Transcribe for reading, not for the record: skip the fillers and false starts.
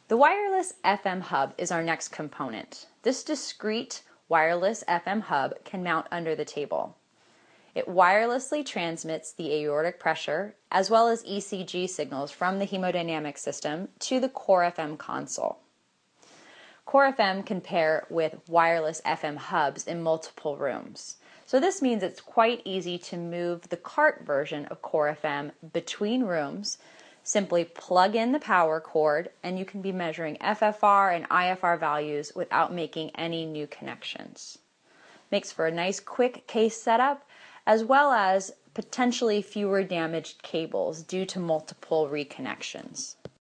The wireless FM hub is our next component. This discrete wireless FM hub can mount under the table. It wirelessly transmits the aortic pressure as well as ECG signals from the hemodynamic system to the Core FM console. Core FM can pair with wireless FM hubs in multiple rooms. So this means it's quite easy to move the CART version of Core FM between rooms. Simply plug in the power cord and you can be measuring FFR and IFR values without making any new connections. Makes for a nice quick case setup as well as potentially fewer damaged cables due to multiple reconnections.